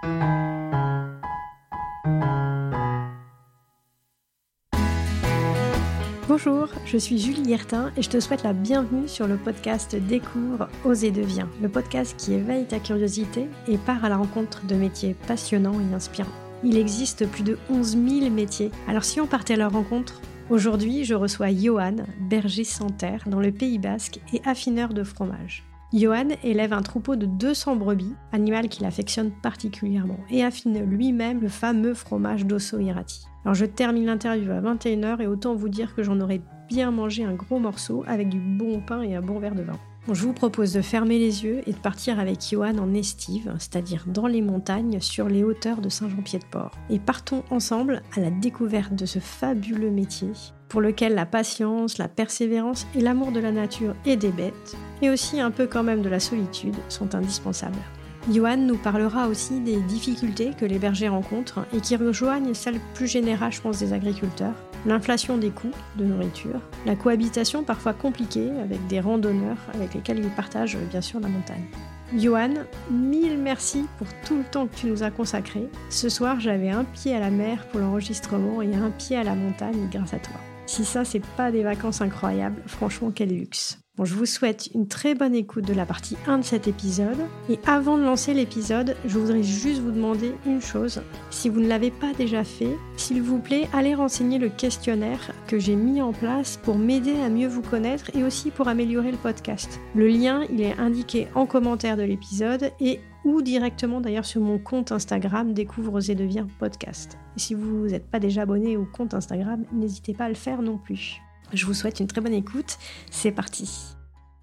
Bonjour, je suis Julie Guertin et je te souhaite la bienvenue sur le podcast Découvre, ose et deviens, le podcast qui éveille ta curiosité et part à la rencontre de métiers passionnants et inspirants. Il existe plus de 11 000 métiers, alors si on partait à leur rencontre, aujourd'hui je reçois Johan, berger sans terre dans le Pays Basque et affineur de fromage. Johan élève un troupeau de 200 brebis, animal qu'il affectionne particulièrement, et affine lui-même le fameux fromage d'Osso Irati. Alors je termine l'interview à 21h et autant vous dire que j'en aurais bien mangé un gros morceau avec du bon pain et un bon verre de vin. Bon, je vous propose de fermer les yeux et de partir avec Johan en estive, c'est-à-dire dans les montagnes sur les hauteurs de Saint-Jean-Pied-de-Port. Et partons ensemble à la découverte de ce fabuleux métier pour lequel la patience, la persévérance et l'amour de la nature et des bêtes, et aussi un peu quand même de la solitude, sont indispensables. Johan nous parlera aussi des difficultés que les bergers rencontrent et qui rejoignent celles plus générales, je pense, des agriculteurs. L'inflation des coûts de nourriture, la cohabitation parfois compliquée avec des randonneurs avec lesquels ils partagent bien sûr la montagne. Johan, mille merci pour tout le temps que tu nous as consacré. Ce soir, j'avais un pied à la mer pour l'enregistrement et un pied à la montagne grâce à toi. Si ça, c'est pas des vacances incroyables, franchement, quel luxe. Bon, je vous souhaite une très bonne écoute de la partie 1 de cet épisode. Et avant de lancer l'épisode, je voudrais juste vous demander une chose. Si vous ne l'avez pas déjà fait, s'il vous plaît, allez renseigner le questionnaire que j'ai mis en place pour m'aider à mieux vous connaître et aussi pour améliorer le podcast. Le lien, il est indiqué en commentaire de l'épisode et ou directement d'ailleurs sur mon compte Instagram Découvre, ose et deviens podcast. Et si vous n'êtes pas déjà abonné au compte Instagram, n'hésitez pas à le faire non plus. Je vous souhaite une très bonne écoute. C'est parti.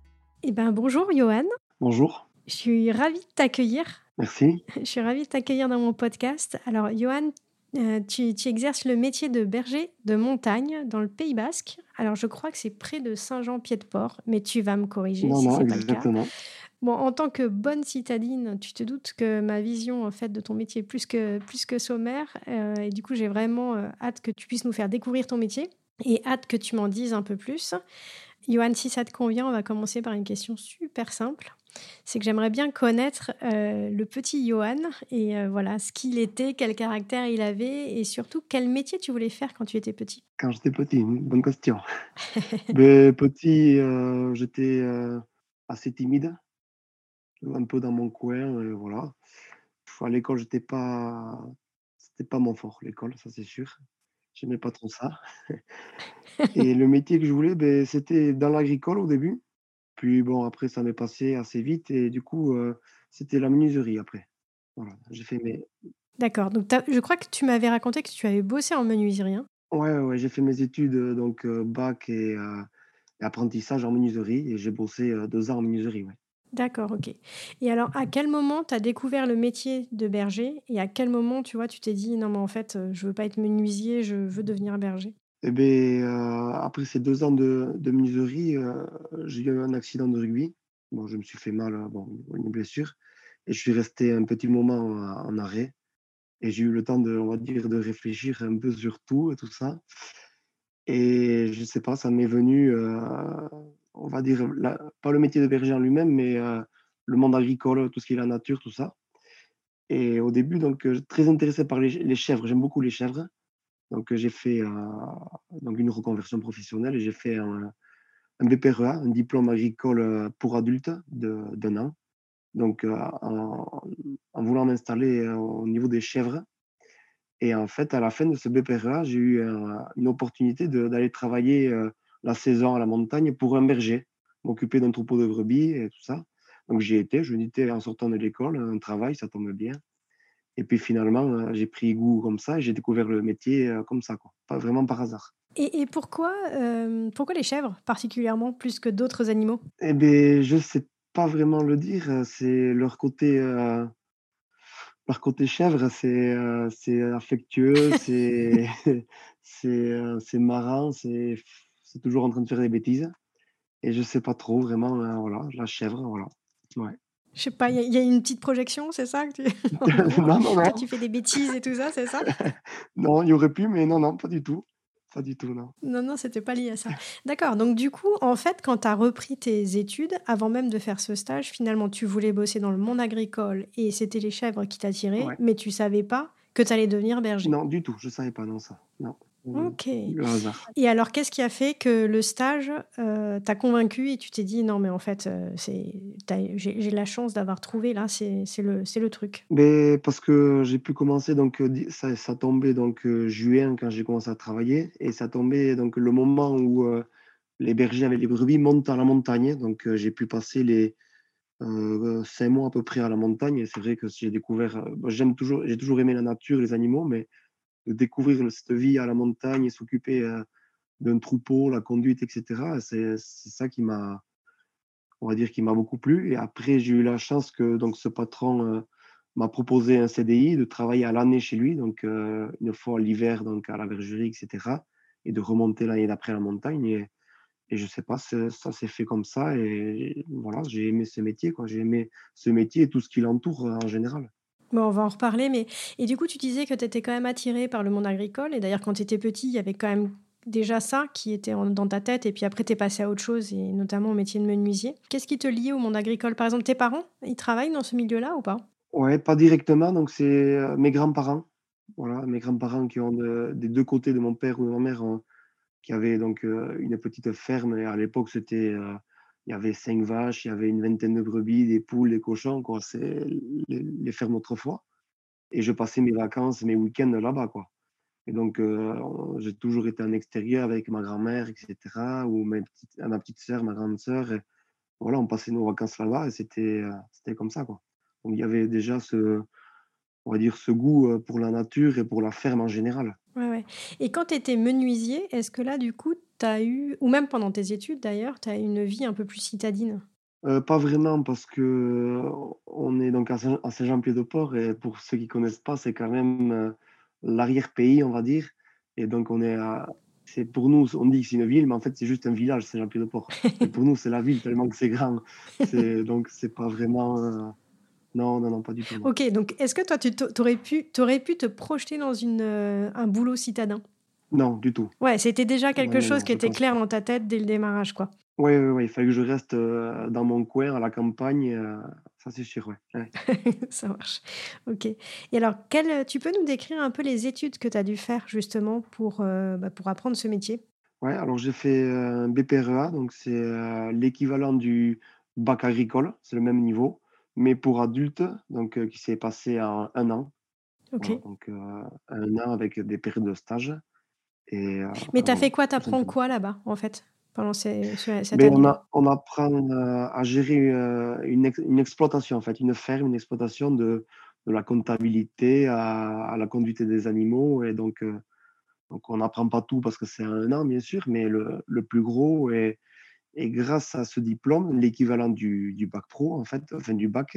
Eh bien, bonjour Johan. Bonjour. Je suis ravie de t'accueillir. Merci. Je suis ravie de t'accueillir dans mon podcast. Alors, Johan, tu exerces le métier de berger de montagne dans le Pays Basque. Alors, je crois que c'est près de Saint-Jean-Pied-de-Port, mais tu vas me corriger Non, si non, c'est pas le cas. exactement. Bon, en tant que bonne citadine, tu te doutes que ma vision en fait de ton métier est plus que sommaire. Et du coup, j'ai vraiment hâte que tu puisses nous faire découvrir ton métier et hâte que tu m'en dises un peu plus. Johan, si ça te convient, on va commencer par une question super simple. C'est que j'aimerais bien connaître le petit Johan et voilà ce qu'il était, quel caractère il avait et surtout quel métier tu voulais faire quand tu étais petit. Quand j'étais petit, une bonne question. Mais petit, j'étais assez timide, un peu dans mon coin, voilà. À l'école, c'était pas mon fort, l'école, ça c'est sûr. J'aimais pas trop ça. Et le métier que je voulais, c'était dans l'agricole au début. Puis bon, après, ça m'est passé assez vite et du coup, c'était la menuiserie après. Voilà, j'ai fait mes D'accord, donc je crois que tu m'avais raconté que tu avais bossé en menuiserie, hein. ouais, ouais, j'ai fait mes études, donc bac et apprentissage en menuiserie et j'ai bossé, 2 ans en menuiserie, ouais. D'accord, ok. Et alors, à quel moment tu as découvert le métier de berger et à quel moment, tu vois, tu t'es dit, non, mais en fait, je veux pas être menuisier, je veux devenir berger? Et beh, après ces 2 ans de menuiserie, j'ai eu un accident de rugby. Bon, je me suis fait mal, bon, une blessure et je suis resté un petit moment en arrêt et j'ai eu le temps de, on va dire, de réfléchir un peu sur tout et tout ça et je sais pas, ça m'est venu, on va dire, la pas le métier de berger en lui-même, mais le monde agricole, tout ce qui est la nature, tout ça et au début donc très intéressé par les chèvres, j'aime beaucoup les chèvres donc j'ai fait, donc une reconversion professionnelle et j'ai fait un BPREA, un diplôme agricole, pour adultes d'1 an donc en voulant m'installer, au niveau des chèvres et en fait, à la fin de ce BPREA, j'ai eu une opportunité d'aller travailler, la saison à la montagne pour un berger, m'occuper d'un troupeau de brebis et tout ça. Donc j'y étais, je me disais en sortant de l'école, un travail, ça tombe bien. Et puis finalement, j'ai pris goût comme ça et j'ai découvert le métier, comme ça, quoi. Pas vraiment par hasard. Et pourquoi les chèvres particulièrement plus que d'autres animaux? Eh beh, je sais pas vraiment le dire, c'est leur côté chèvre, c'est affectueux, c'est c'est marrant, c'est toujours en train de faire des bêtises et je sais pas trop vraiment, voilà, la chèvre, voilà. Ouais. Je sais pas, il y a une petite projection, c'est ça que tu en gros, Non, non, quand non. tu fais des bêtises et tout ça, c'est ça? Non, il y aurait pu, mais non, non, pas du tout. pas du tout, non. Non, non, c'était pas lié à ça. D'accord, donc du coup, en fait, quand tu as repris tes études, avant même de faire ce stage, finalement, tu voulais bosser dans le monde agricole et c'était les chèvres qui t'attiraient, Ouais. mais tu savais pas que tu allais devenir berger. Non, du tout, je savais pas, non, ça. Non, OK. le hasard. Et alors, qu'est-ce qui a fait que le stage, t'a convaincu et tu t'es dit: «Non, mais en fait, j'ai la chance d'avoir trouvé là, c'est le truc»? Mais parce que j'ai pu commencer donc, di ça tombait donc, juin quand j'ai commencé à travailler et ça tombait donc le moment où, les bergers avec les brebis montent à la montagne. Donc, j'ai pu passer les, 5 mois à peu près à la montagne et c'est vrai que j'ai découvert, bah, j'ai toujours aimé la nature, les animaux, mais de découvrir cette vie à la montagne et s'occuper, d'un troupeau, la conduite et cetera, c'est ça qui m'a, on va dire, qui m'a beaucoup plu. Et après, j'ai eu la chance que donc ce patron, m'a proposé un CDI, de travailler à l'année chez lui, donc, 1 fois l'hiver donc à la bergerie et cetera, et de remonter l'année d'après la montagne. Et je sais pas, ça s'est fait comme ça et voilà, j'ai aimé ce métier, quoi. J'ai aimé ce métier et tout ce qui l'entoure, en général. Bon, on va en reparler, mais et du coup, tu disais que tu étais quand même attiré par le monde agricole et d'ailleurs, quand tu étais petit, il y avait quand même déjà ça qui était dans ta tête et puis après, tu es passé à autre chose et notamment au métier de menuisier. Qu'est-ce qui te liait au monde agricole? Par exemple, tes parents, ils travaillent dans ce milieu-là ou pas? Ouais, pas directement, donc c'est, mes grands-parents. Voilà, mes grands-parents qui ont des 2 côtés de mon père ou de ma mère, qui avaient donc, une petite ferme. Et à l'époque, c'était, il y avait 5 vaches, il y avait une vingtaine de brebis, des poules, des cochons, quoi. C'est les fermes autrefois. Et je passais mes vacances, mes week-ends là-bas, quoi. Et donc, j'ai toujours été en extérieur avec ma grand-mère et cetera, ou ma petite sœur, ma grande sœur. Et voilà, on passait nos vacances là-bas et c'était comme ça, quoi. Donc il y avait déjà ce, on va dire, ce goût, pour la nature et pour la ferme en général. Ouais, ouais. Et quand tu étais menuisier, est-ce que là, du coup, tu as eu ou même pendant tes études d'ailleurs, tu as eu une vie un peu plus citadine? Pas vraiment parce que, on est donc à Saint-Jean-Pied-de-Port et pour ceux qui connaissent pas, c'est quand même, l'arrière-pays, on va dire. Et donc on est à c'est pour nous, on dit que c'est une ville, mais en fait, c'est juste un village, Saint-Jean-Pied-de-Port. Mais pour nous, c'est la ville tellement que c'est grand. C'est pas vraiment, non, non, non, pas du tout, non. OK, donc est-ce que toi, tu aurais pu te projeter dans un boulot citadin? Non, du tout. Ouais, c'était déjà Non, quelque non, chose non, qui je était pense clair pas. dans ta tête dès le démarrage, quoi? Ouais, ouais, ouais, il fallait que je reste, dans mon coin, à la campagne, ça c'est sûr, ouais. Ouais. Ça marche. OK. Et alors, tu peux nous décrire un peu les études que tu as dû faire justement pour apprendre ce métier? Ouais, alors j'ai fait, un BPREA, donc c'est, l'équivalent du bac agricole, c'est le même niveau, mais pour adultes, donc, qui s'est passé en 1 an. Voilà, OK. donc, 1 an avec des périodes de stage. Et, Mais tu as voilà, fait quoi? Tu tout apprends simplement. quoi là-bas, en fait, pendant cette Beh, année-là? on apprend, à gérer, une exploitation, en fait, une ferme, une exploitation, de la comptabilité à la conduite des animaux. Et donc on n'apprend pas tout parce que c'est à 1 an, bien sûr, mais le plus gros. Et grâce à ce diplôme, l'équivalent du bac pro, en fait, enfin du bac,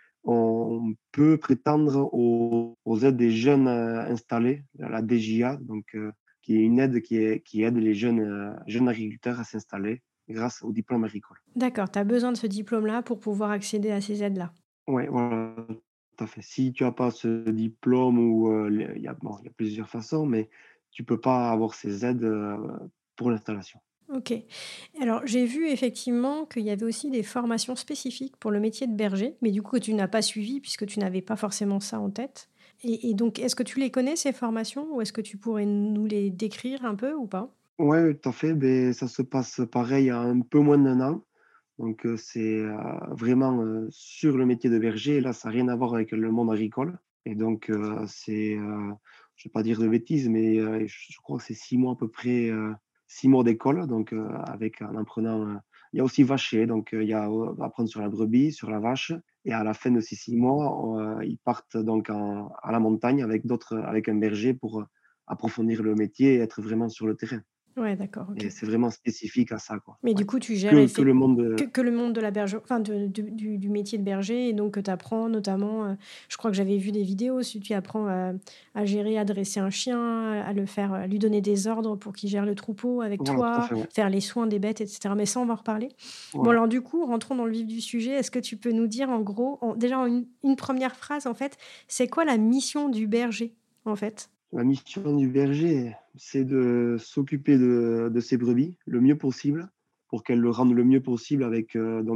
on peut prétendre aux aides des jeunes, installés, à la DJA, donc, qui est une aide qui aide les jeunes agriculteurs à s'installer grâce au diplôme agricole. D'accord, tu as besoin de ce diplôme-là pour pouvoir accéder à ces aides-là? Ouais, voilà, tout à fait. Si tu as pas ce diplôme ou, il y a bon, il y a plusieurs façons, mais tu peux pas avoir ces aides, pour l'installation. OK. Alors, j'ai vu effectivement qu'il y avait aussi des formations spécifiques pour le métier de berger, mais du coup que tu n'as pas suivi puisque tu n'avais pas forcément ça en tête. Et donc, est-ce que tu les connais ces formations ou est-ce que tu pourrais nous les décrire un peu ou pas? Ouais, tout à fait, beh, ça se passe pareil à un peu moins d'1 an. Donc, c'est, vraiment, sur le métier de berger. Et là, ça a rien à voir avec le monde agricole. Et donc, c'est, je vais pas dire de bêtises, mais, je crois que c'est 6 mois à peu près, 6 mois d'école. Donc, en apprenant, il y a aussi vacher, donc, il y a, apprendre sur la brebis, sur la vache. Et à la fin de ces 6 mois, ils partent donc à la montagne avec un berger pour, approfondir le métier et être vraiment sur le terrain. Ouais, d'accord, OK. Et c'est vraiment spécifique à ça, quoi. Mais Ouais. du coup, tu gères Que le monde, que le monde de la berge enfin du métier de berger et donc tu apprends notamment, je crois que j'avais vu des vidéos, si tu apprends à gérer, à dresser un chien, à le faire, à lui donner des ordres pour qu'il gère le troupeau avec voilà, tout à toi, fait, ouais. faire les soins des bêtes et cetera. Mais ça, on va en reparler. Bon Voilà. alors du coup, rentrons dans le vif du sujet. Est-ce que tu peux nous dire en gros, déjà en une 1 phrase en fait, c'est quoi la mission du berger, en fait? La mission du berger, c'est de s'occuper de ses brebis le mieux possible pour qu'elles le rendent le mieux possible avec,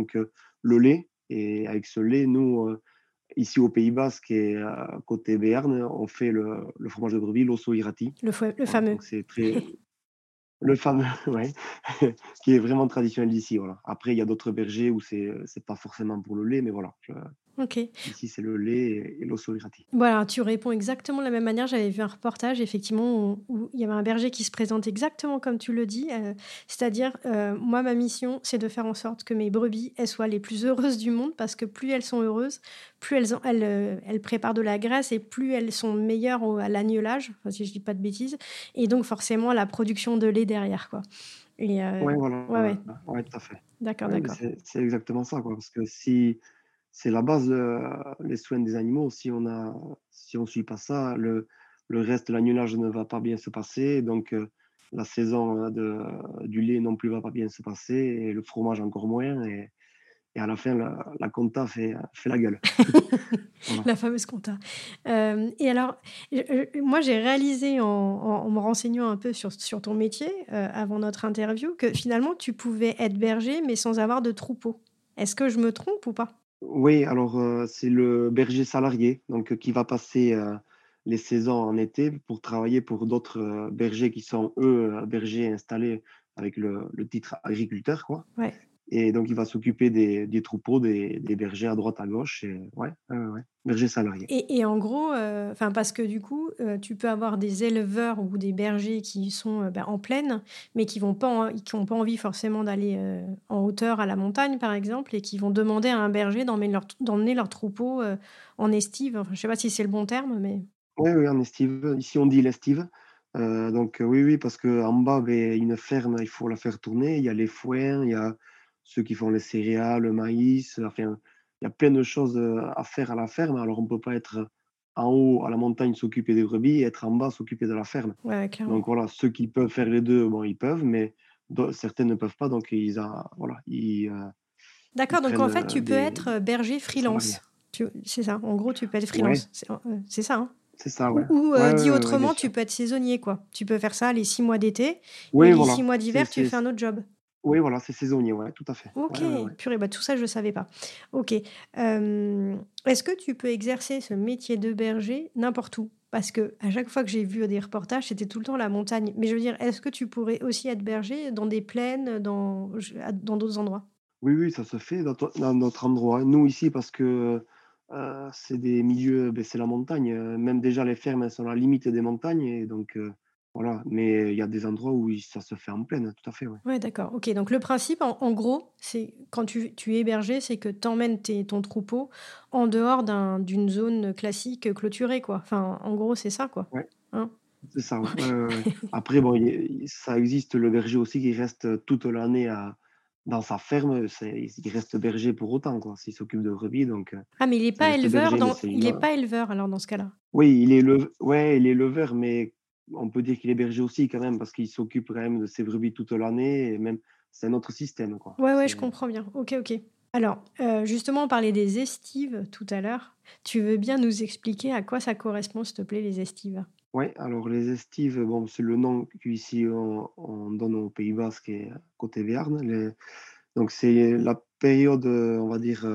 le lait et avec ce lait, nous, ici au Pays Basque et côté Béarn, on fait le fromage de brebis, l'osso irati. Le Voilà, fameux. donc c'est très le fameux, ouais, qui est vraiment traditionnel d'ici, voilà. Après, il y a d'autres bergers où c'est pas forcément pour le lait, mais voilà, OK. ici, c'est le lait et l'osso irati. Voilà, tu réponds exactement de la même manière. J'avais vu un reportage effectivement où il y avait un berger qui se présente exactement comme tu le dis, c'est-à-dire, moi ma mission, c'est de faire en sorte que mes brebis, elles soient les plus heureuses du monde parce que plus elles sont heureuses, plus elles préparent de la graisse et plus elles sont meilleures au à l'agnelage, enfin si je dis pas de bêtises et donc forcément à la production de lait derrière, quoi et Ouais, voilà, ouais, ouais, ouais, tout à fait. d'accord, Ouais, mais d'accord. c'est exactement ça, quoi, parce que si c'est la base, les soins des animaux, si on suit pas ça, le reste, l'agnelage ne va pas bien se passer, donc la saison, du lait non plus va pas bien se passer et le fromage encore moins et à la fin, la compta fait la gueule. Voilà. La fameuse compta. Et alors, moi, j'ai réalisé en me renseignant un peu sur ton métier, avant notre interview, que finalement, tu pouvais être berger, mais sans avoir de troupeau. Est-ce que je me trompe ou pas? Oui, alors, c'est le berger salarié, donc qui va passer, les saisons en été pour travailler pour d'autres, bergers qui sont eux, bergers installés avec le titre agriculteur, quoi. Ouais. Et donc il va s'occuper des troupeaux, des bergers à droite, à gauche et ouais, ouais, ouais, ouais, berger salarié. Et en gros, enfin, parce que du coup, tu peux avoir des éleveurs ou des bergers qui sont, bah, en plaine, mais qui ont pas envie forcément d'aller, en hauteur à la montagne, par exemple, et qui vont demander à un berger d'emmener leur troupeau, en estive. Enfin, je sais pas si c'est le bon terme, mais Oui, oui, en estive, ici on dit l'estive, oui, oui, parce qu'en bas, beh, une ferme, il faut la faire tourner. Il y a les foins, il y a ceux qui font les céréales, le maïs, enfin, il y a plein de choses, à faire à la ferme. Alors on peut pas être en haut à la montagne s'occuper des brebis et être en bas s'occuper de la ferme. ouais, ouais, clairement. Donc voilà, ceux qui peuvent faire les 2, bon, ils peuvent, mais certains ne peuvent pas, donc voilà, ils D'accord, donc prennent, en fait, tu peux être, berger des salariés. freelance. C'est ça, en gros, tu peux être Ouais, freelance. C'est ça, hein? c'est ça, ouais. Ou, Ouais, dit ouais, ouais, ouais, bien autrement, tu sûr. peux être saisonnier, quoi. Tu peux faire ça les 6 mois d'été et Oui, les 6 voilà, mois d'hiver, tu fais un autre job. oui, voilà, c'est saisonnier, ouais, tout à fait. OK, Ouais, ouais, ouais. purée, bah, tout ça, je ne savais pas. OK, est-ce que tu peux exercer ce métier de berger n'importe où? Parce que à chaque fois que j'ai vu des reportages, c'était tout le temps la montagne. Mais je veux dire, est-ce que tu pourrais aussi être berger dans des plaines, dans d'autres endroits? Oui, oui, ça se fait dans notre endroit. Nous, ici, parce que, c'est des milieux, beh, c'est la montagne, même déjà les fermes, elles sont à la limite des montagnes et donc voilà. Mais il y a des endroits où ça se fait en plaine, tout à fait, ouais. Ouais, d'accord. OK, donc le principe, en gros, c'est quand tu es hébergé, c'est que tu emmènes ton troupeau en dehors d'une zone classique, clôturée, quoi. Enfin, en gros, c'est ça, quoi? Ouais, Hein? c'est ça, ouais. Ouais, ouais, ouais. Après bon, ça existe le berger aussi qui reste toute l'année dans sa ferme, il reste berger pour autant, quoi. S'il s'occupe de brebis donc Ah, mais ça reste berger, mais c'est il est une, pas éleveur, alors, dans ce cas-là? oui, il est éleveur, mais on peut dire qu'il est berger aussi quand même parce qu'il s'occupe quand même de ses brebis toute l'année et même c'est un autre système, quoi. Ouais, ouais, je C'est comprends bien. OK, OK. Alors, justement, on parlait des estives tout à l'heure. Tu veux bien nous expliquer à quoi ça correspond, s'il te plaît, les estives? Ouais, alors les estives, bon, c'est le nom qu'ici on donne au Pays basque et côté Béarn. Donc c'est la période, on va dire,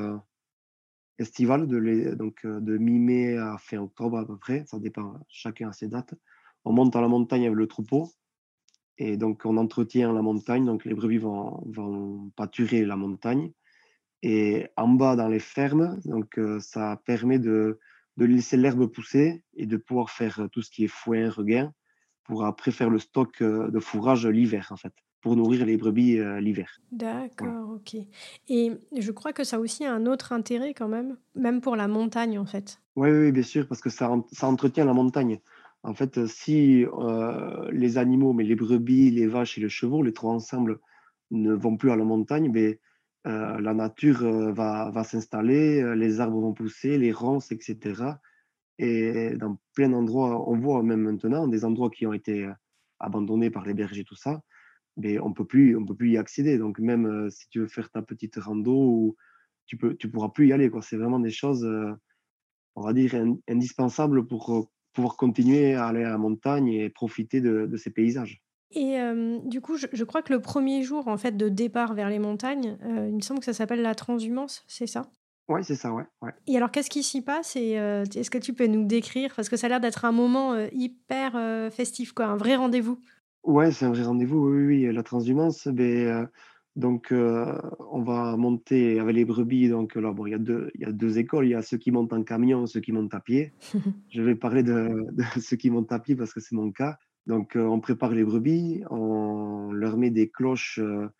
estivale de mi-mai à fin octobre à peu près, ça dépend, chacun a ses dates. On monte à la montagne avec le troupeau et donc on entretient la montagne, donc les brebis vont pâturer la montagne. Et en bas dans les fermes, donc ça permet de laisser l'herbe pousser et de pouvoir faire, tout ce qui est foin, regain, pour après faire le stock, de fourrage l'hiver, en fait, pour nourrir les brebis, l'hiver. Voilà. D'accord, OK et je crois que ça a aussi un autre intérêt quand même, même pour la montagne, en fait. Oui, oui, oui, bien sûr, parce que ça entretient la montagne. En fait, si, les animaux, mais les brebis, les vaches et les chevaux, les 3 ensemble, ne vont plus à la montagne, beh, la nature, va s'installer, les arbres vont pousser, les ronces et cetera. Et dans plein d'endroits, on voit même maintenant des endroits qui ont été, abandonnés par les bergers, tout ça, mais on peut plus y accéder. Donc même, si tu veux faire ta petite rando ou tu pourras plus y aller, quoi. C'est vraiment des choses, on va dire indispensables pour, pouvoir continuer à aller à la montagne et profiter de ces paysages. Et du coup, je crois que le premier jour, en fait, de départ vers les montagnes, il me semble que ça s'appelle la transhumance, c'est ça? Ouais, c'est ça, ouais, ouais. Et alors qu'est-ce qui s'y passe et est-ce que tu peux nous décrire? Parce que ça a l'air d'être un moment, hyper, festif quoi, un vrai rendez-vous. Ouais, c'est un vrai rendez-vous, oui, oui, oui, la transhumance, donc on va monter avec les brebis, donc là, bon, il y a 2 écoles. Il y a ceux qui montent en camion, ceux qui montent à pied. Je vais parler de ceux qui montent à pied parce que c'est mon cas. Donc on prépare les brebis, on leur met des cloches,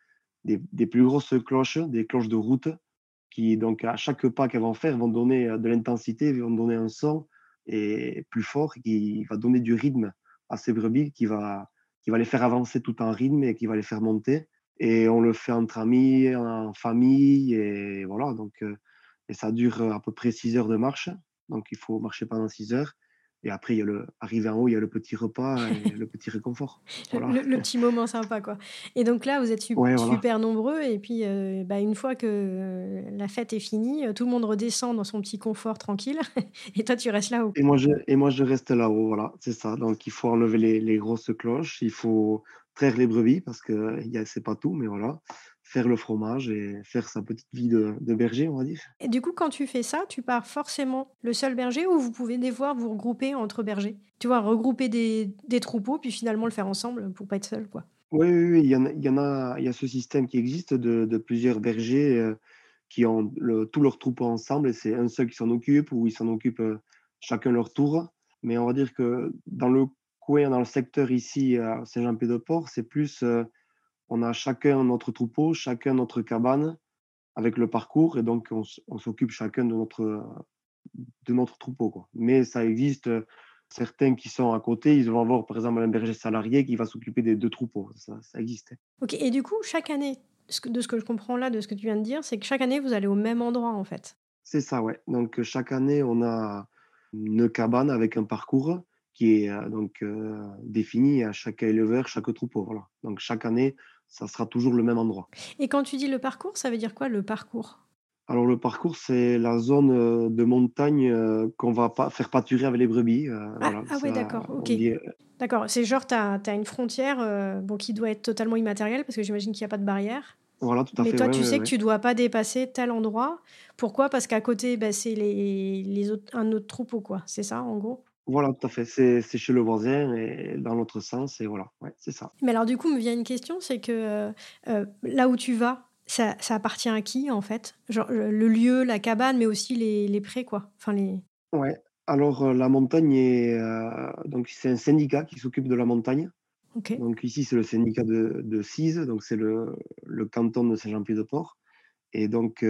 des plus grosses cloches, des cloches de route qui donc à chaque pas qu'elles vont faire, vont donner, de l'intensité, vont donner un son et plus fort qui va donner du rythme à ces brebis qui va les faire avancer tout en rythme et qui va les faire monter et on le fait entre amis, en famille et voilà donc et ça dure, à peu près 6 heures de marche. Donc il faut marcher pendant 6 heures et après il y a le arrivé en haut, il y a le petit repas et le petit réconfort. Le Voilà. le le petit moment sympa quoi. Et donc là, vous êtes Ouais, voilà. super nombreux et puis, bah, une fois que, la fête est finie, tout le monde redescend dans son petit confort tranquille et toi tu restes là-haut. Et moi je reste là-haut, voilà, c'est ça. Donc il faut enlever les grosses cloches, il faut traire les brebis parce que c'est pas tout, mais voilà, faire le fromage et faire sa petite vie de berger, on va dire. Et du coup, quand tu fais ça, tu pars forcément le seul berger ou vous pouvez des fois vous regrouper entre bergers? Tu vois, regrouper des troupeaux puis finalement le faire ensemble pour pas être seul quoi? Oui, oui, oui, il y a ce système qui existe de plusieurs bergers, qui ont tous leurs troupeaux ensemble et c'est un seul qui s'en occupe ou ils s'en occupent, chacun leur tour. Mais on va dire que dans le coin, dans le secteur ici à Saint-Jean-Pied-de-Port, c'est plus, on a chacun notre troupeau, chacun notre cabane avec le parcours et donc on s'occupe chacun de notre troupeau, quoi. Mais ça existe, certains qui sont à côté, ils vont avoir par exemple un berger salarié qui va s'occuper des 2 troupeaux. Ça existe, hein. OK et du coup, chaque année, ce que je comprends là, de ce que tu viens de dire, c'est que chaque année vous allez au même endroit en fait? C'est ça, ouais. Donc, chaque année, on a une cabane avec un parcours qui est, donc, défini à chaque éleveur, chaque troupeau, voilà. Donc chaque année, ça sera toujours le même endroit. Et quand tu dis le parcours, ça veut dire quoi le parcours? Alors le parcours, c'est la zone, de montagne, qu'on va pas faire pâturer avec les brebis, Ah, voilà, ah ouais ça d'accord, on OK. dit, D'accord, c'est genre tu as une frontière, bon qui doit être totalement immatérielle parce que j'imagine qu'il y a pas de barrière. voilà, tout à Mais fait, toi, ouais, tu ouais, sais que ouais. tu dois pas dépasser tel endroit. Pourquoi? Parce qu'à côté, bah, c'est les autres un autre troupeau quoi, c'est ça en gros? Voilà, tout à fait. C'est chez le voisin et dans l'autre sens et voilà, ouais, c'est ça. Mais alors du coup, me vient une question, c'est que, là où tu vas, ça appartient à qui en fait? Genre, le lieu, la cabane, mais aussi les prés quoi? Enfin les Ouais, alors, la montagne est, donc c'est un syndicat qui s'occupe de la montagne. OK. Donc ici, c'est le syndicat de Cise, donc c'est le canton de Saint-Jean-Pied-de-Port et donc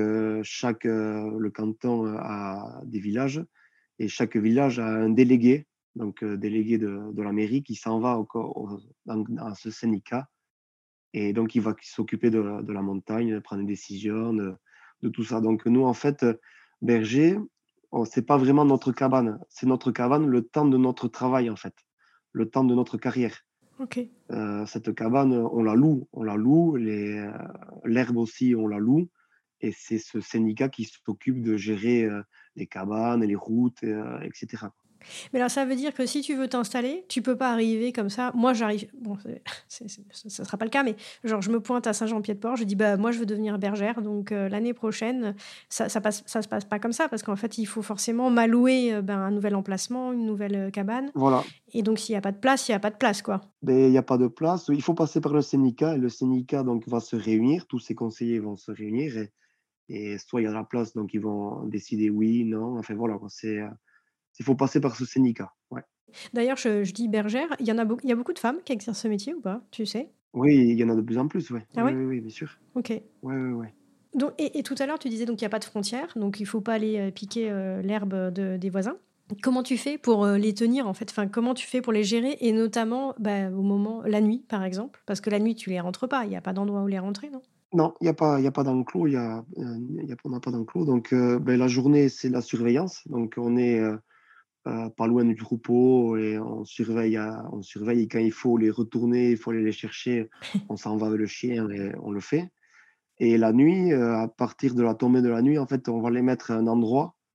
le canton, a des villages et chaque village a un délégué, donc délégué de la mairie qui s'en va dans ce syndicat et donc il va s'occuper de la montagne, de prendre des décisions, de tout ça. Donc nous, en fait, berger, c'est pas vraiment notre cabane, c'est notre cabane le temps de notre travail, en fait, le temps de notre carrière. OK. Cette cabane, on la loue, l'herbe aussi, on la loue et c'est ce syndicat qui s'occupe de gérer, les cabanes et les routes, et cetera. Mais alors ça veut dire que si tu veux t'installer, tu peux pas arriver comme ça. Moi, j'arrive bon, ça sera pas le cas, mais genre je me pointe à Saint-Jean-Pied-de-Port, je dis: «Bah, moi, je veux devenir bergère, donc l'année prochaine», ça se passe pas comme ça parce qu'en fait, il faut forcément m'allouer, ben, un nouvel emplacement, une nouvelle, cabane Voilà, et donc s'il y a pas de place, il y a pas de place, quoi. beh, il y a pas de place, il faut passer par le syndicat et le syndicat donc va se réunir, tous ces conseillers vont se réunir et soit il y a la place, donc ils vont décider oui, non, enfin voilà quoi, il faut passer par ce syndicat, ouais. D'ailleurs, je dis bergère, il y a beaucoup de femmes qui exercent ce métier ou pas, tu sais? Oui, il y en a de plus en plus, ouais. Ah Oui, ouais? oui, oui, bien sûr. OK. Ouais, ouais, ouais. Donc et tout à l'heure, tu disais donc il y a pas de frontières, donc il faut pas aller, piquer, l'herbe, des voisins. Comment tu fais pour, les tenir, en fait? Enfin, comment tu fais pour les gérer et notamment, bah, au moment la nuit, par exemple? Parce que la nuit, tu les rentres pas, il y a pas d'endroit où les rentrer, non? Non, il y a pas d'enclos, on n'a pas d'enclos donc beh, la journée, c'est la surveillance, donc on est, pas loin du troupeau et on surveille et quand il faut les retourner, il faut aller les chercher, on s'en va avec le chien et on le fait et la nuit, à partir de la tombée de la nuit, en fait, on va les mettre à un endroit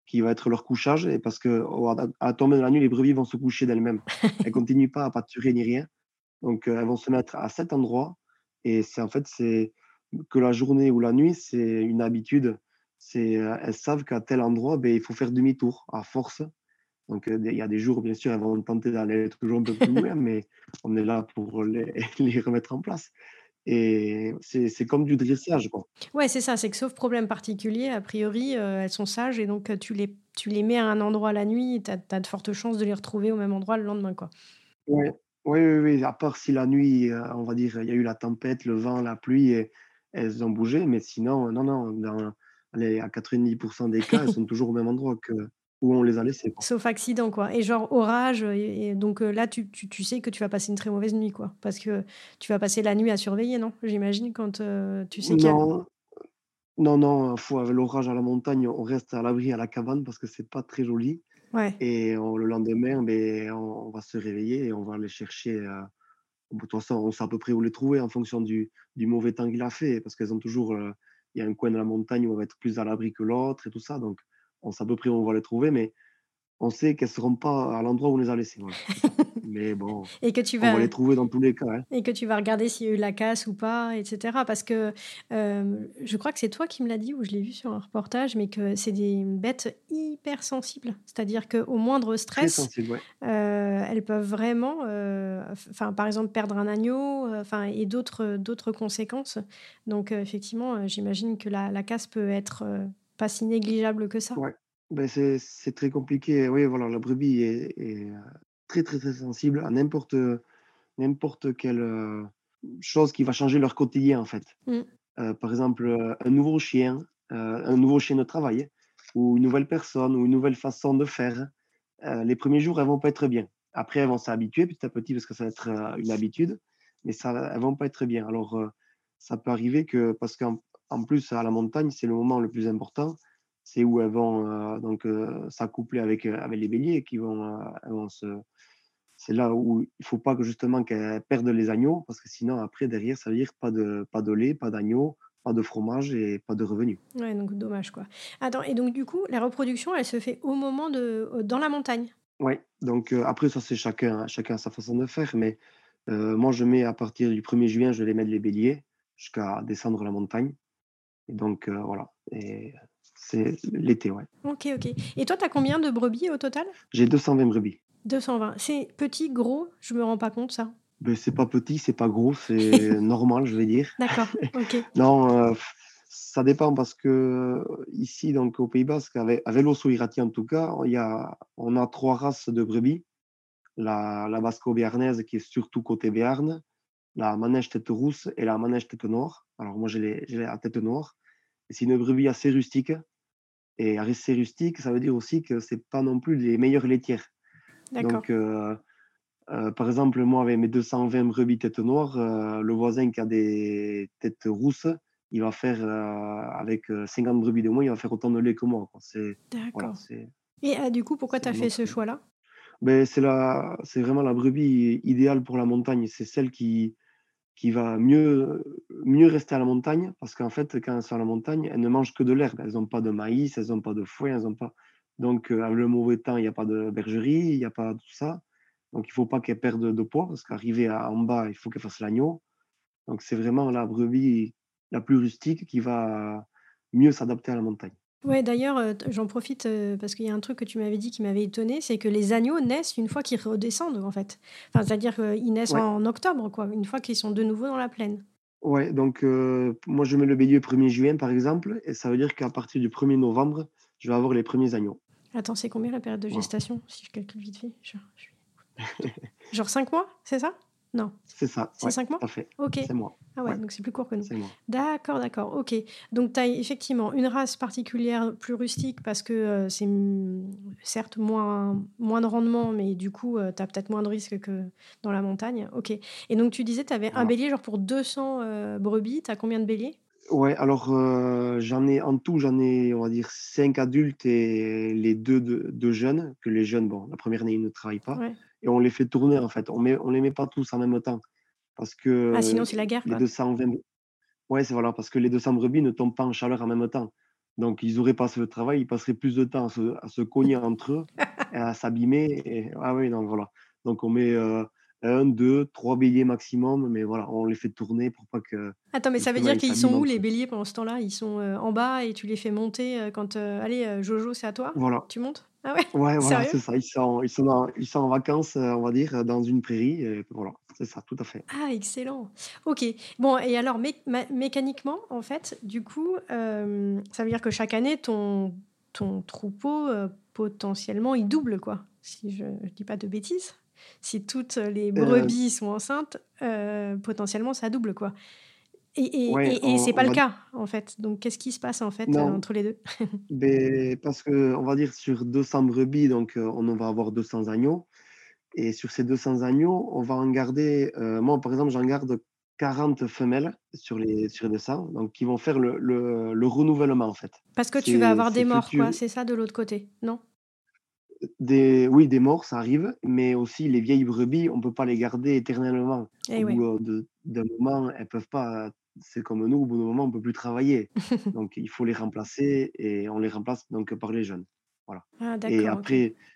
qui va être leur couchage et parce que à la tombée de la nuit, les brebis vont se coucher d'elles-mêmes. Elles continuent pas à pâturer ni rien. Donc, elles vont se mettre à cet endroit et c'est que la journée ou la nuit, c'est une habitude. Elles savent qu'à tel endroit, beh, il faut faire demi-tour à force. Donc, il y a des jours, bien sûr, elles vont tenter d'aller toujours un peu plus loin, mais on est là pour les les remettre en place et c'est comme du dressage, quoi. Ouais, c'est ça, c'est que sauf problème particulier, a priori, elles sont sages et donc tu les mets à un endroit la nuit et tu as de fortes chances de les retrouver au même endroit le lendemain, quoi. Ouais. Oui, oui, oui, à part si la nuit, on va dire, il y a eu la tempête, le vent, la pluie et elles ont bougé, mais sinon, non, non, allez, à 90 des cas, elles sont toujours au même endroit que où on les a laissées, quoi. Sauf accident, quoi et genre orage, et donc là, tu sais que tu vas passer une très mauvaise nuit, quoi? Parce que tu vas passer la nuit à surveiller, non? J'imagine quand, tu sais qu'il y a Non, non, non, faut avec l'orage à la montagne, on reste à l'abri à la cabane parce que c'est pas très joli ouais. et le lendemain, beh, on va se réveiller et on va les chercher, de toute façon, on sait à peu près où les trouver en fonction du mauvais temps qu'il a fait, parce qu'elles ont toujours, il y a un coin de la montagne où on va être plus à l'abri que l'autre et tout ça, donc on sait à peu près où on va les trouver, mais on sait qu'elles seront pas à l'endroit où on les a laissées, voilà, c'est ça. Mais bon, Et que tu on va vas les trouver dans tous les cas, hein. Et que tu vas regarder s'il y a eu la casse ou pas et cetera. Parce que, je crois que c'est toi qui me l'as dit ou je l'ai vu sur un reportage, mais que c'est des bêtes hyper sensibles. C'est-à-dire qu'au moindre Très stress, sensible, ouais. elles peuvent vraiment, enfin, par exemple, perdre un agneau, enfin et d'autres conséquences. Donc, effectivement, j'imagine que la casse peut être, pas si négligeable que ça. Ouais. Ben c'est très compliqué. Oui, voilà, la brebis est, très, très, très sensible à n'importe quelle, chose qui va changer leur quotidien, en fait. Mmh. Par exemple, un nouveau chien de travail ou une nouvelle personne ou une nouvelle façon de faire. Les premiers jours, elles vont pas être bien. Après, elles vont s'habituer petit à petit parce que ça va être, une habitude, mais elles vont pas être bien. Alors, ça peut arriver que parce qu'en plus à la montagne, c'est le moment le plus important. C'est où elles vont, s'accoupler avec les béliers qui vont, elles vont se c'est là où il faut pas que justement qu'elles perdent les agneaux parce que sinon après derrière ça veut dire pas de lait, pas d'agneau, pas de fromage et pas de revenus. Ouais, donc dommage, quoi. Attends et donc du coup, la reproduction, elle se fait au moment de dans la montagne? Ouais, donc après ça c'est chacun a sa façon de faire, mais moi je mets à partir du 1er juin, je les mets les béliers jusqu'à descendre la montagne et donc voilà et c'est l'été, ouais. OK, OK. Et toi, tu as combien de brebis au total? J'ai 220 brebis. 220. C'est petit, gros? Je me rends pas compte ça. Beh, c'est pas petit, c'est pas gros, c'est normal, je vais dire. D'accord, OK. Non, ça dépend parce que ici donc au Pays Basque, avec l'Osso Irati en tout cas, on a 3 races de brebis. La basco-béarnaise qui est surtout côté Béarn, la manège tête rousse et la manège tête noire. Alors moi j'ai la tête noire et c'est une brebis assez rustique et assez rustique, ça veut dire aussi que c'est pas non plus les meilleures laitières. D'accord. Donc par exemple, moi avec mes 220 brebis tête noire, le voisin qui a des têtes rousses, il va faire, avec, 50 brebis de moins, il va faire autant de lait que moi, quoi. Voilà, D'accord. Et du coup, pourquoi tu c'est as un fait autre ce choix-là? beh, c'est vraiment la brebis idéale pour la montagne. C'est celle qui va mieux rester à la montagne parce qu'en fait, quand elles sont à la montagne, elles ne mangent que de l'herbe. Elles ont pas de maïs, elles ont pas de foin, elles ont pas donc avec le mauvais temps, il y a pas de bergerie, il y a pas tout ça. Donc il faut pas qu'elles perdent de poids parce qu'arriver en bas, il faut qu'elles fassent l'agneau. Donc c'est vraiment la brebis la plus rustique qui va mieux s'adapter à la montagne. Ouais, d'ailleurs, j'en profite, parce qu'il y a un truc que tu m'avais dit qui m'avait étonnée, c'est que les agneaux naissent une fois qu'ils redescendent, en fait. Enfin, c'est-à-dire qu'ils naissent Ouais, en octobre, quoi, une fois qu'ils sont de nouveau dans la plaine. ouais, donc moi je mets le bélier 1er juin par exemple et ça veut dire qu'à partir du 1er novembre, je vais avoir les premiers agneaux. Attends, c'est combien la période de Voilà. gestation? Si je calcule vite fait, genre 5 mois, c'est ça? Non, C'est ça, c'est ouais, 5 mois? tout à fait. OK. C'est moi. Ah ouais, Ouais, donc c'est plus court que nous. c'est moi. D'accord, d'accord, OK. Donc tu as effectivement une race particulière plus rustique parce que, c'est, certes moins de rendement, mais du coup, tu as peut-être moins de risques que dans la montagne. OK et donc tu disais tu avais un Voilà. bélier genre pour 200, brebis, tu as combien de béliers? Ouais, alors, j'en ai, on va dire 5 adultes et les 2 jeunes, que les jeunes, bon, la première année, ils ne travaillent pas Ouais. et on les fait tourner, en fait. On les met pas tous en même temps parce Ah que sinon c'est la guerre, les quoi. 220 ouais, c'est voilà, parce que les 200 brebis ne tombent pas en chaleur en même temps. Donc ils auraient passé le travail, ils passeraient plus de temps à se cogner entre eux et à s'abîmer et ah oui, donc voilà. Donc on met, 1, 2, 3 béliers maximum, mais voilà, on les fait tourner pour pas que Attends, mais ça veut justement dire ils qu'ils sont s'abîment où entre les eux. béliers pendant ce temps-là? Ils sont, en bas et tu les fais monter, quand, «Allez, Jojo, c'est à toi?» Voilà. Tu montes? Ah ouais? Ouais, voilà, Sérieux? c'est ça. Ils sont en vacances, on va dire, dans une prairie et voilà, c'est ça, tout à fait. Ah excellent! OK. Bon et alors mécaniquement, en fait, du coup, ça veut dire que chaque année ton troupeau, potentiellement, il double, quoi? Si je dis pas de bêtises? Si toutes les Heu, brebis sont enceintes, potentiellement ça double, quoi? Et et ouais, et et c'est on pas le va cas, en fait? Donc qu'est-ce qui se passe, en fait, non, entre les 2? parce qu'on va dire sur 200 brebis, donc on en va avoir 200 agneaux et sur ces 200 agneaux, on va en garder, moi, par exemple, j'en garde 40 femelles sur les 200, donc qui vont faire le renouvellement, en fait. Parce que tu vas Ces avoir ces des morts, futurs quoi, c'est ça, de l'autre côté, non? oui, des morts, ça arrive, mais aussi les vieilles brebis, on peut pas les garder éternellement. Au Eh ouais. bout, d'un moment, elles peuvent pas, c'est comme nous, au bout d'un moment, on peut plus travailler. Donc il faut les remplacer et on les remplace donc par les jeunes. Voilà Ah et d'accord, OK. après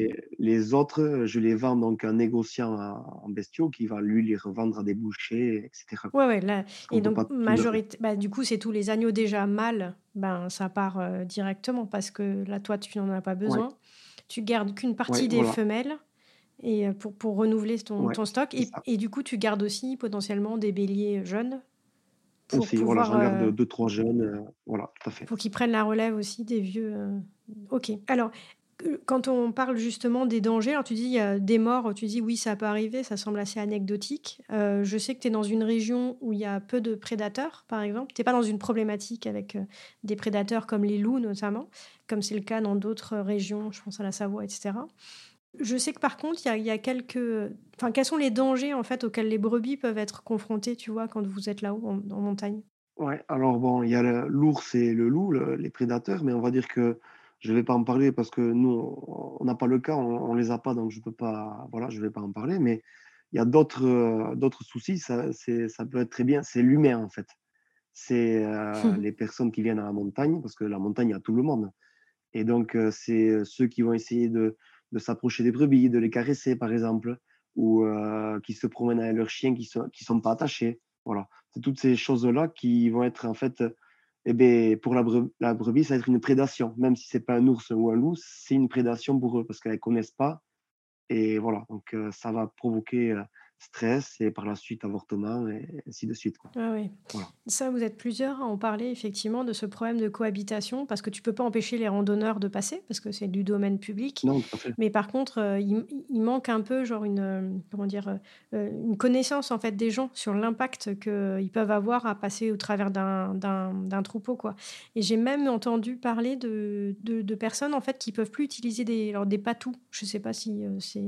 les autres, je les vends donc à un négociant en bestiaux qui va lui les revendre à des bouchers et cetera, Ouais, quoi. ouais, là Parce et qu'on peut donc pas tout lever. bah, du coup, c'est tous les agneaux déjà mâles, ben, ça part, directement parce que là, toi, tu n'en as pas Ouais, besoin. Tu gardes qu'une ouais, partie des voilà, femelles et pour renouveler ton ouais, ton stock c'est et ça. et du coup, tu gardes aussi potentiellement des béliers jeunes pour Aussi, voilà, pouvoir, j'en garde 2-3 jeunes, voilà, tout à fait. pour qu'ils prennent la relève aussi des vieux, OK. Alors, quand on parle justement des dangers, alors tu dis il y a des morts, tu dis: «Oui, ça peut arriver», ça semble assez anecdotique. Je sais que tu es dans une région où il y a peu de prédateurs, par exemple. Tu es pas dans une problématique avec, des prédateurs comme les loups notamment, comme c'est le cas dans d'autres régions, je pense à la Savoie et cetera. Je sais que par contre, il y a quelques, enfin, quels sont les dangers en fait auxquels les brebis peuvent être confrontées, tu vois, quand vous êtes là-haut en montagne? Ouais, alors bon, il y a l'ours et le loup, les prédateurs, mais on va dire que je vais pas en parler parce que nous, on n'a pas le cas, on les a pas, donc je peux pas, voilà, je vais pas en parler. Mais il y a d'autres soucis, ça peut être très bien, c'est l'humain en fait. C'est les personnes qui viennent à la montagne, parce que la montagne, il y a tout le monde. Et donc, c'est ceux qui vont essayer de s'approcher des brebis, de les caresser, par exemple, ou qui se promènent avec leurs chiens qui sont pas attachés. Voilà. C'est toutes ces choses-là qui vont être en fait, eh beh, pour la brebis, ça va être une prédation. Même si c'est pas un ours ou un loup, c'est une prédation pour eux parce qu'elles connaissent pas et voilà. Donc, ça va provoquer, stress et par la suite avortement et ainsi de suite, quoi. Ah ouais. Voilà. Ça, vous êtes plusieurs à en parler effectivement de ce problème de cohabitation parce que tu peux pas empêcher les randonneurs de passer parce que c'est du domaine public. Non, tout à fait. Mais par contre, il manque un peu genre une, comment dire? Une connaissance en fait des gens sur l'impact qu'ils peuvent avoir à passer au travers d'un troupeau, quoi. Et j'ai même entendu parler de personnes en fait qui peuvent plus utiliser des patous. Je sais pas si,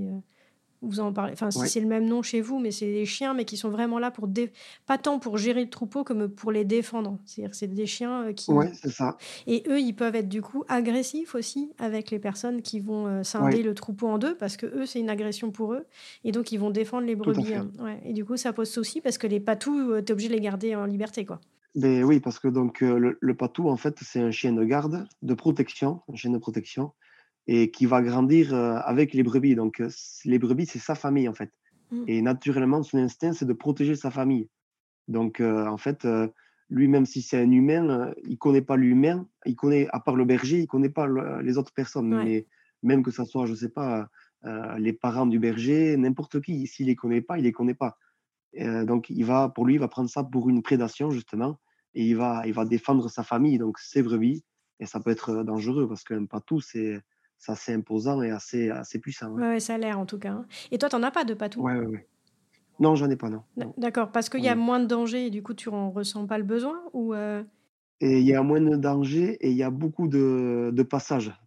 vous en parlez, enfin, si Ouais, c'est le même nom chez vous, mais c'est des chiens, mais qui sont vraiment là pour pas tant pour gérer le troupeau comme pour les défendre. C'est-à-dire que c'est des chiens, qui ouais, c'est ça. et eux, ils peuvent être du coup agressifs aussi avec les personnes qui vont, scinder Ouais, le troupeau en 2 parce que eux c'est une agression pour eux et donc ils vont défendre les tout à brebis, fait. hein. Ouais et du coup ça pose souci parce que les patous, tu es obligé de les garder en liberté, quoi. Beh, oui, parce que donc le patou, en fait, c'est un chien de garde, de protection, un chien de protection et qui va grandir, avec les brebis. Donc les brebis, c'est sa famille, en fait Mmh. et naturellement, son instinct, c'est de protéger sa famille. Donc en fait, lui, même si c'est un humain, il connaît pas l'humain, il connaît à part le berger, il connaît pas les autres personnes. Ouais. Mais même que ça soit, je sais pas, les parents du berger, n'importe qui, s'il les connaît pas, il les connaît pas. Donc pour lui, il va prendre ça pour une prédation justement et il va défendre sa famille, donc ses brebis et ça peut être, dangereux parce qu'un patou, c'est assez imposant et assez puissant, Ouais, hein. ouais, ça a l'air en tout cas, hein et toi, t'en as pas de patous? Ouais, ouais, ouais. Non, j'en ai pas, non, non, D'accord, parce qu'il y non, a non. moins de danger et du coup tu en ressens pas le besoin ou? Et il y a moins de danger et il y a beaucoup de passages.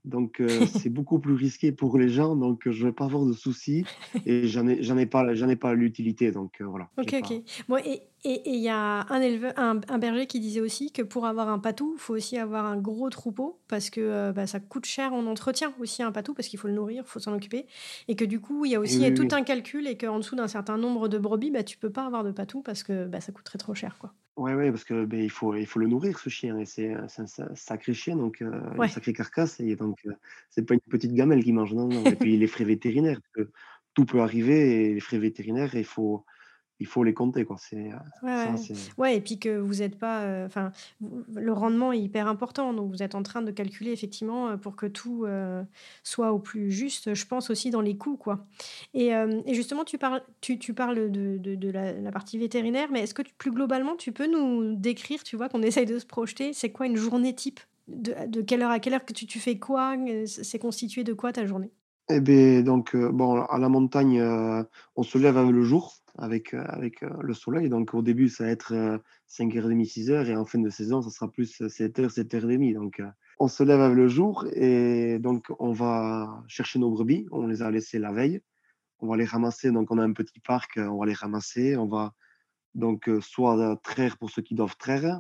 Donc c'est beaucoup plus risqué pour les gens, donc je ne vais pas avoir de soucis et j'en ai pas l'utilité, donc voilà, j'ai OK, OK. pas. Bon et il y a un berger qui disait aussi que pour avoir un patou, il faut aussi avoir un gros troupeau parce que, bah, ça coûte cher en entretien aussi un patou parce qu'il faut le nourrir, il faut s'en occuper et que du coup, il y a Et aussi oui, tout oui. un calcul et qu'en dessous d'un certain nombre de brebis, bah, tu peux pas avoir de patou parce que, bah, ça coûterait trop cher, quoi. Ouais, ouais, parce que, beh, il faut le nourrir ce chien et c'est un sacré chien, donc une Ouais. sacrée carcasse et donc c'est pas une petite gamelle qu'il mange, non, non et puis les frais vétérinaires, parce que tout peut arriver et les frais vétérinaires, il faut les compter, quoi. Ouais, Ça, ouais. c'est Ouais et puis que vous êtes pas, enfin, vous le rendement est hyper important, donc vous êtes en train de calculer effectivement, pour que tout, soit au plus juste, je pense aussi dans les coûts, quoi et justement tu parles de la partie vétérinaire, mais est-ce que plus globalement, tu peux nous décrire, tu vois, qu'on essaye de se projeter, c'est quoi une journée type? De quelle heure à quelle heure que tu fais quoi? C'est constitué de quoi ta journée? et beh, donc bon, à la montagne, on se lève avec le jour, avec le soleil, donc au début, ça va être 5:30, 6 heures et en fin de saison, ça sera plus 7 heures, 7:30, donc on se lève avec le jour et donc on va chercher nos brebis. On les a laissées la veille. On va les ramasser, donc on a un petit parc, on va les ramasser. On va donc soit traire pour ceux qui doivent traire,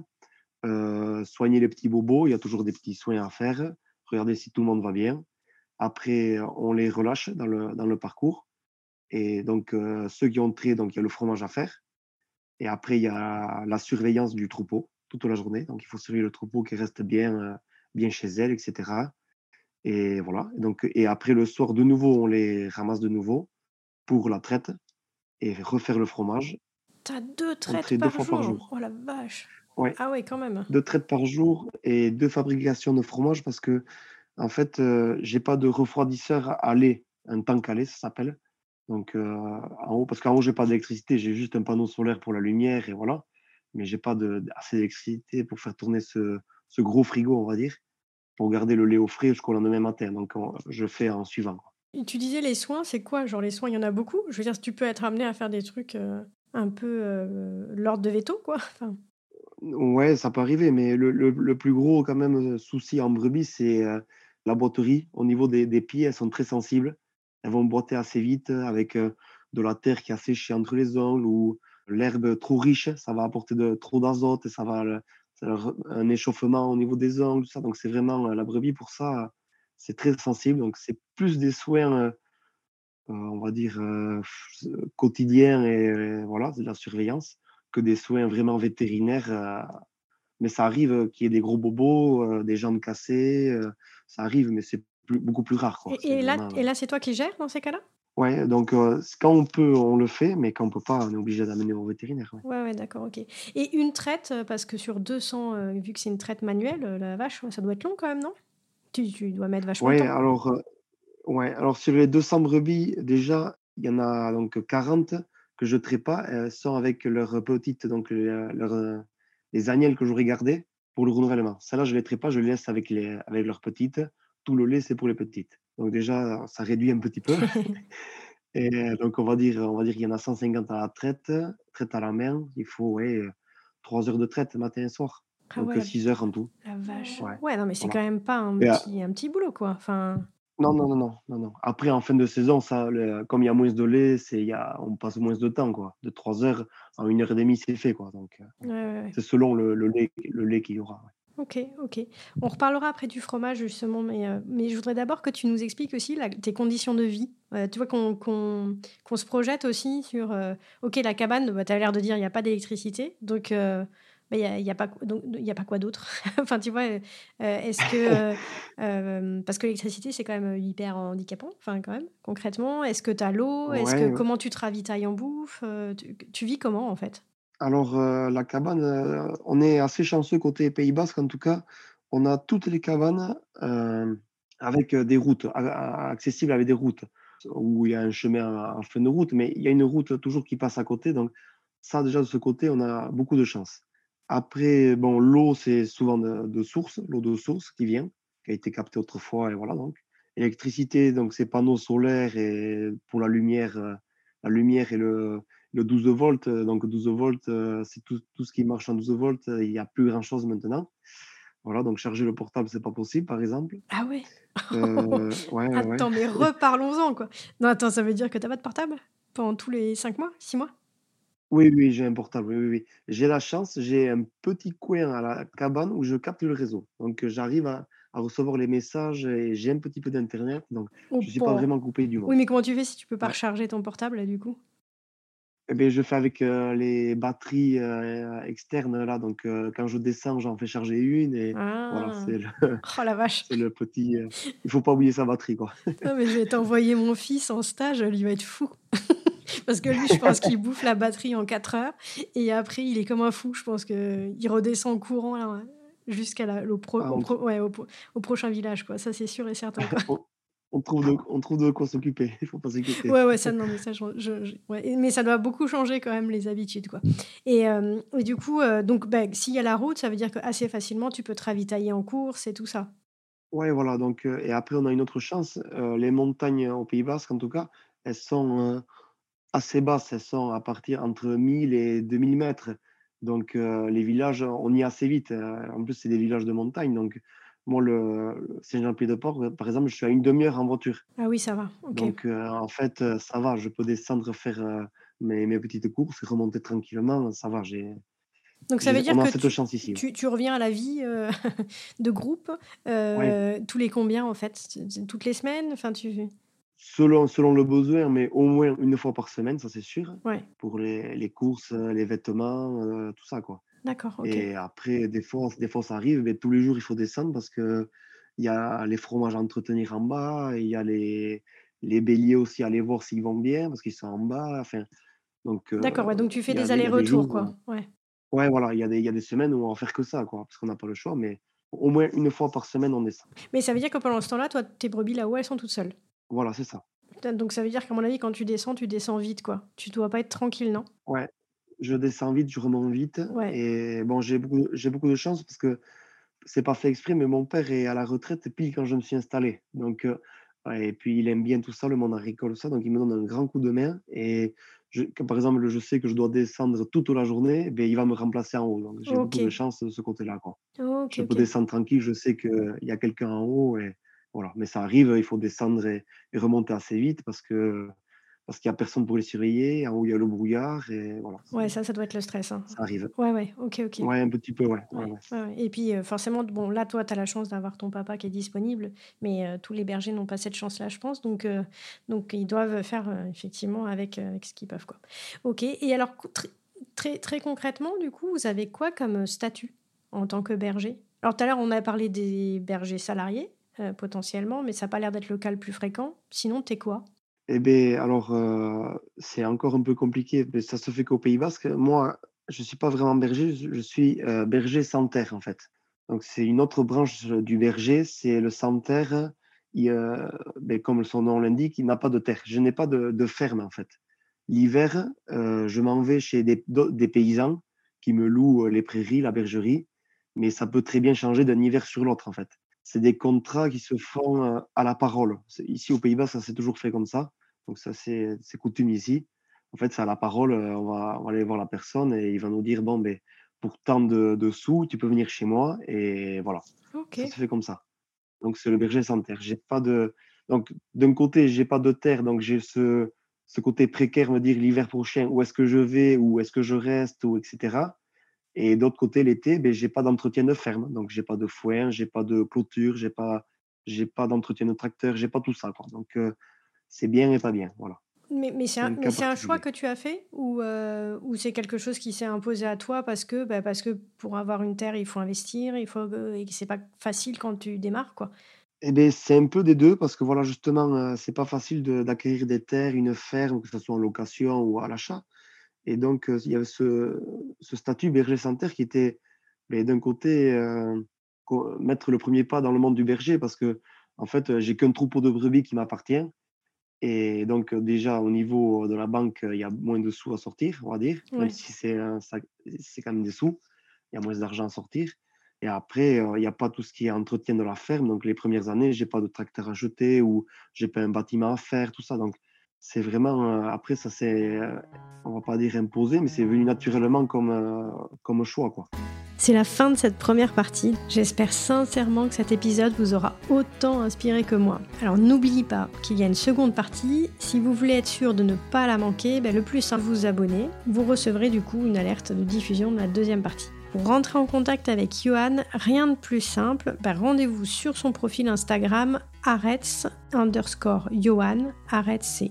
soigner les petits bobos. Il y a toujours des petits soins à faire, regarder si tout le monde va bien. Après, on les relâche dans le parcours et donc ceux qui ont trait, donc il y a le fromage à faire et après il y a la surveillance du troupeau toute la journée. Donc il faut surveiller le troupeau qui reste bien chez elle et cetera et voilà. Et après le soir, de nouveau, on les ramasse de nouveau pour la traite et refaire le fromage. T'as 2 On traites traite 2 par fois par jour? jour. Oh la vache! Ouais, Ah ouais, quand même. 2 traites par jour et 2 fabrications de fromage parce que en fait, j'ai pas de refroidisseur à lait, un tank à lait, ça s'appelle. Donc, en haut parce qu'en haut, j'ai pas d'électricité, j'ai juste un panneau solaire pour la lumière et voilà. Mais j'ai pas assez d'électricité pour faire tourner ce gros frigo, on va dire, pour garder le lait au frais jusqu'au lendemain matin. Donc je fais en suivant, quoi. Et tu disais les soins, c'est quoi? Genre les soins, il y en a beaucoup? Je veux dire, tu peux être amené à faire des trucs, un peu, l'ordre de veto, quoi? Enfin, Ouais, ça peut arriver, mais le plus gros quand même, souci en brebis, c'est, la boiterie. Au niveau des pieds, elles sont très sensibles. Elles vont boiter assez vite, avec, de la terre qui a séché entre les ongles ou l'herbe trop riche, ça va apporter trop d'azote et ça leur un échauffement au niveau des ongles, tout ça. Donc c'est vraiment, la brebis pour ça, c'est très sensible. Donc c'est plus des soins, on va dire, quotidiens et voilà, de la surveillance, que des soins vraiment vétérinaires, mais ça arrive, qu'il y ait des gros bobos, des jambes cassées, ça arrive, mais c'est beaucoup plus rare, quoi. et C'est et là vraiment, et là, c'est toi qui gères dans ces cas-là? ouais, donc quand on peut, on le fait, mais quand on peut pas, on est obligé d'amener au vétérinaire, ouais. Ouais, ouais, d'accord, OK et une traite, parce que sur 200, vu que c'est une traite manuelle, la vache, ouais, ça doit être long quand même, non? Tu dois mettre vachement de Ouais, temps? alors, ouais, alors sur les 200 brebis, déjà, il y en a donc 40 que je traite pas. Elles sont avec leurs petites, donc les agnelles que j'aurais gardées pour le renouvellement. Celles-là, je les traite pas, je les laisse avec leurs petites. Tout le lait, c'est pour les petites. Donc déjà, ça réduit un petit peu. Et donc on va dire qu'il y en a 150 à la traite à la main. Il faut, ouais, 3 heures de traite matin et soir. Ah Donc ouais, 6 heures en tout. la vache. Ouais, Ouais, non, mais c'est voilà. quand même pas Et un petit boulot, quoi, enfin non, non, non, non, non, non. Après, en fin de saison, ça, comme il y a moins de lait, on passe moins de temps, quoi. De 3 heures, en 1 heure et demie, c'est fait, quoi. Donc, ouais, ouais, ouais. c'est selon le lait qu'il y aura, ouais. OK, OK. On reparlera après du fromage justement, mais je voudrais d'abord que tu nous expliques aussi tes conditions de vie. Tu vois qu'on se projette aussi sur, OK, la cabane, bah, tu as l'air de dire il y a pas d'électricité, donc bah, il y a pas donc il y a pas quoi d'autre? Enfin, tu vois, est-ce que, parce que l'électricité, c'est quand même, hyper handicapant, enfin quand même, concrètement. Est-ce que tu as l'eau? Est-ce que Ouais, ouais. comment tu te ravitailles en bouffe? Tu vis comment, en fait? Alors, la cabane, on est assez chanceux côté Pays basque, en tout cas. On a toutes les cabanes, avec, des routes, accessibles avec des routes, où il y a un chemin en fin de route, mais il y a une route toujours qui passe à côté, donc ça, déjà, de ce côté, on a beaucoup de chance. Après, bon, l'eau, c'est souvent de source, l'eau de source qui vient, qui a été captée autrefois et voilà, donc. Électricité, donc c'est panneaux solaires et pour la lumière et le 12 volts, donc 12 volts, c'est tout ce qui marche en 12 volts, il y a plus grand chose maintenant. Voilà, donc charger le portable, c'est pas possible, par exemple. Ah ouais? Ouais, ouais, ouais. Attends, mais reparlons-en, quoi. Non, attends, ça veut dire que tu as pas de portable? Pendant tous les 5 mois? 6 mois? Oui, oui, j'ai un portable, oui, oui, oui. J'ai la chance, j'ai un petit coin à la cabane où je capte le réseau. Donc, j'arrive à recevoir les messages et j'ai un petit peu d'internet, donc Oh je suis pas pas! vraiment coupé du monde. Oui, mais comment tu fais si tu peux pas Ouais. recharger ton portable, là, du coup? Et beh, je fais avec, les batteries, externes là, donc quand je descends, j'en fais charger une et voilà, Ah! c'est le Oh la vache! c'est le petit, il faut pas oublier sa batterie, quoi. Ah mais je vais t'envoyer mon fils en stage, lui, il va être fou. Parce que lui, je pense qu'il bouffe la batterie en 4 heures et après il est comme un fou. Je pense qu'il redescend en courant là, jusqu'à la au pro Ah, au pro ouais, au prochain village, quoi. Ça, c'est sûr et certain, quoi. on on trouve de quoi s'occuper, il faut pas s'inquiéter. Ouais, ouais, ça non, mais ça je ouais, mais ça doit beaucoup changer quand même les habitudes, quoi. Et du coup, donc bah, s'il y a la route, ça veut dire qu'assez facilement tu peux te ravitailler en courses et tout ça? Ouais, voilà, donc et après on a une autre chance, les montagnes au Pays basque en tout cas, elles sont, assez basses, elles sont à partir entre 1000 et 2000 mètres. Donc les villages, on y est assez vite, en plus c'est des villages de montagne donc moi le Saint-Jean-Pied-de-Port, par exemple, je suis à une demi heure en voiture. Ah oui, ça va, OK. Donc en fait, ça va, je peux descendre faire, mes petites courses et remonter tranquillement, ça va, Donc ça veut dire on a que cette tu chance ici, ouais. tu reviens à la vie, de groupe, Ouais, tous les combien en fait? C'est toutes les semaines? Enfin tu selon le besoin, mais au moins une fois par semaine, ça c'est sûr, ouais, pour les courses, les vêtements, tout ça, quoi. d'accord, OK. Et après des fois ça arrive, mais tous les jours il faut descendre parce qu'il y a les fromages à entretenir en bas, et il y a les béliers aussi à aller voir s'ils vont bien parce qu'ils sont en bas, enfin donc D'accord, ouais, donc tu fais des il y a des allers-retours jours quoi? Ouais. ouais voilà, il y a des semaines où on va faire que ça quoi, parce qu'on n'a pas le choix, mais au moins une fois par semaine on descend. Mais ça veut dire que pendant ce temps-là, toi, tes brebis là-haut, elles sont toutes seules? Voilà, c'est ça. Donc ça veut dire qu'à mon avis, quand tu descends vite quoi? Tu dois pas être tranquille, non? Ouais, je descends vite, je remonte vite Ouais. et bon j'ai beaucoup de chance parce que c'est pas fait exprès, mais mon père est à la retraite pile quand je me suis installé. Donc, ouais, et puis il aime bien tout ça, le monde agricole, ça, donc il me donne un grand coup de main. Et quand par exemple, je sais que je dois descendre toute la journée, ben, il va me remplacer en haut. Donc j'ai beaucoup de OK. chance de ce côté-là, quoi. OK, Je peux OK. descendre tranquille, je sais qu'il y a quelqu'un en haut et voilà. Mais ça arrive, il faut descendre et remonter assez vite parce qu'il y a personne pour les surveiller. En haut, il y a le brouillard et voilà, Ouais, ça doit être le stress, hein. ça arrive. Ouais, ouais, OK, OK. Ouais, un petit peu, ouais, ouais, Ouais, ouais. ouais, ouais et puis, forcément, bon, là, toi, tu as la chance d'avoir ton papa qui est disponible, mais tous les bergers n'ont pas cette chance-là, je pense, donc ils doivent faire, effectivement avec ce qu'ils peuvent, quoi. OK et alors co très concrètement, du coup, vous avez quoi comme, statut en tant que berger? Alors tout à l'heure, on a parlé des bergers salariés, potentiellement, mais ça a pas l'air d'être le cas le plus fréquent. Sinon, tu es quoi? Eh beh, alors, c'est encore un peu compliqué, mais ça se fait qu'au Pays basque. Moi, je suis pas vraiment berger, je suis, berger sans terre, en fait. Donc c'est une autre branche, du berger, c'est le sans terre. Il, beh, comme son nom l'indique, il n'a pas de terre. Je n'ai pas de ferme, en fait. L'hiver, je m'en vais chez des paysans qui me louent, les prairies, la bergerie, mais ça peut très bien changer d'un hiver sur l'autre, en fait. C'est des contrats qui se font, à la parole. C'est ici, aux Pays-Bas, ça s'est toujours fait comme ça. Donc ça, c'est coutume ici. En fait, c'est à la parole, on va aller voir la personne et il va nous dire: «Bon, beh, pour tant de sous, tu peux venir chez moi» et voilà. Ça OK. se fait comme ça. Donc c'est le berger sans terre. J'ai pas de donc d'un côté, j'ai pas de terre, donc j'ai ce côté précaire, me dire l'hiver prochain, où est-ce que je vais? Où est-ce que je reste? Ou et cetera. Et d'autre côté, l'été, beh, j'ai pas d'entretien de ferme, donc j'ai pas de foin, j'ai pas de clôture, j'ai pas d'entretien de tracteur, j'ai pas tout ça, quoi. Donc c'est bien et pas bien, voilà. Mais C'est un mais cas c'est un choix particulier. que tu as fait ou c'est quelque chose qui s'est imposé à toi parce que, bah, parce que pour avoir une terre, il faut investir, il faut que et que c'est pas facile quand tu démarres, quoi? Eh beh, c'est un peu des 2 parce que voilà, justement, c'est pas facile d'acquérir des terres, une ferme, que ce soit en location ou à l'achat. Et donc il y avait ce statut berger sans terre qui était, beh, d'un côté, mettre le premier pas dans le monde du berger parce qu'en fait, j'ai qu'un troupeau de brebis qui m'appartient. Et donc, déjà au niveau de la banque, il y a moins de sous à sortir, on va dire, même Ouais. si c'est quand même des sous, il y a moins d'argent à sortir. Et après, il y a pas tout ce qui est entretien de la ferme, donc les premières années, j'ai pas de tracteur à jeter ou j'ai pas un bâtiment à faire, tout ça, donc c'est vraiment, après ça s'est, on va pas dire imposé, mais c'est venu naturellement comme choix, quoi. C'est la fin de cette première partie. J'espère sincèrement que cet épisode vous aura autant inspiré que moi. Alors n'oubliez pas qu'il y a une seconde partie. Si vous voulez être sûr de ne pas la manquer, le plus simple, vous abonner. Vous recevrez du coup une alerte de diffusion de la deuxième partie. Pour rentrer en contact avec Yohan, rien de plus simple, rendez-vous sur son profil Instagram @Yohan. Arets, c'est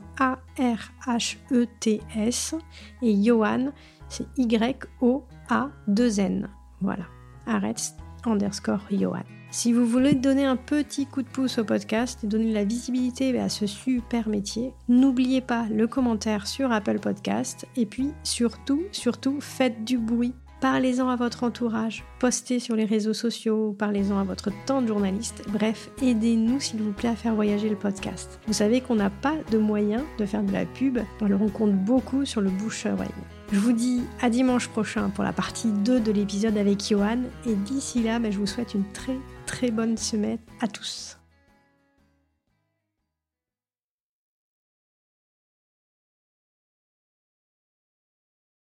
ARHETS et Yohan, c'est YOA2N. Voilà, Arets_Yohan. Si vous voulez donner un petit coup de pouce au podcast et donner de la visibilité à ce super métier, n'oubliez pas le commentaire sur Apple Podcast et puis surtout, faites du bruit. Parlez-en à votre entourage, postez sur les réseaux sociaux, parlez-en à votre tante journaliste. Bref, aidez-nous s'il vous plaît à faire voyager le podcast. Vous savez qu'on n'a pas de moyens de faire de la pub, on le compte beaucoup sur le bouche-oreille. Je vous dis à dimanche prochain pour la partie 2 de l'épisode avec Yohan et d'ici là, je vous souhaite une très très bonne semaine à tous.